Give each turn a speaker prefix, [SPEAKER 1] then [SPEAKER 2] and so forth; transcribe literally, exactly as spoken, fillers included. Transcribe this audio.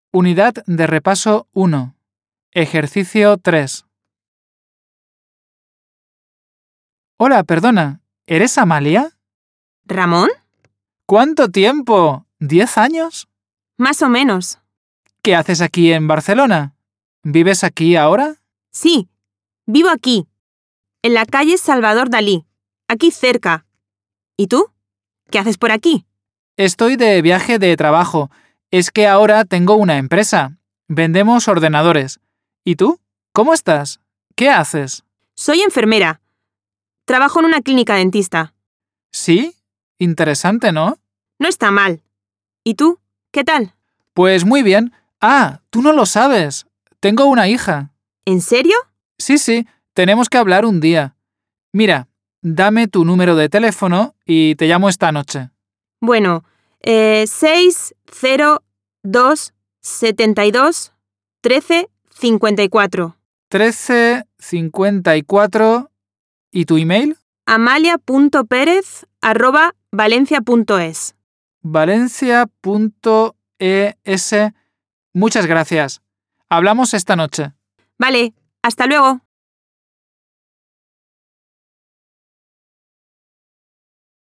[SPEAKER 1] Unidad de repaso uno. Ejercicio tres. Hola, perdona, ¿eres Amalia?
[SPEAKER 2] ¿Ramón?
[SPEAKER 1] ¿Cuánto tiempo? ¿Diez años?
[SPEAKER 2] Más o menos.
[SPEAKER 1] ¿Qué haces aquí en Barcelona? ¿Vives aquí ahora?
[SPEAKER 2] Sí, vivo aquí, en la calle Salvador Dalí, aquí cerca. ¿Y tú? ¿Qué haces por aquí?
[SPEAKER 1] Estoy de viaje de trabajo. Es que ahora tengo una empresa. Vendemos ordenadores. ¿Y tú? ¿Cómo estás? ¿Qué haces?
[SPEAKER 2] Soy enfermera. Trabajo en una clínica dentista.
[SPEAKER 1] ¿Sí? Interesante, ¿no?
[SPEAKER 2] No está mal. ¿Y tú? ¿Qué tal?
[SPEAKER 1] Pues muy bien. Ah, tú no lo sabes. Tengo una hija.
[SPEAKER 2] ¿En serio?
[SPEAKER 1] Sí, sí, tenemos que hablar un día. Mira, dame tu número de teléfono y te llamo esta noche.
[SPEAKER 2] Bueno, eh, seis cero dos setenta y dos trece cincuenta y cuatro.
[SPEAKER 1] trece cincuenta y cuatro. ¿Y tu email?
[SPEAKER 2] amalia.perez arroba valencia.es.
[SPEAKER 1] valencia punto e s. Muchas gracias. Hablamos esta noche.
[SPEAKER 2] Vale, hasta luego.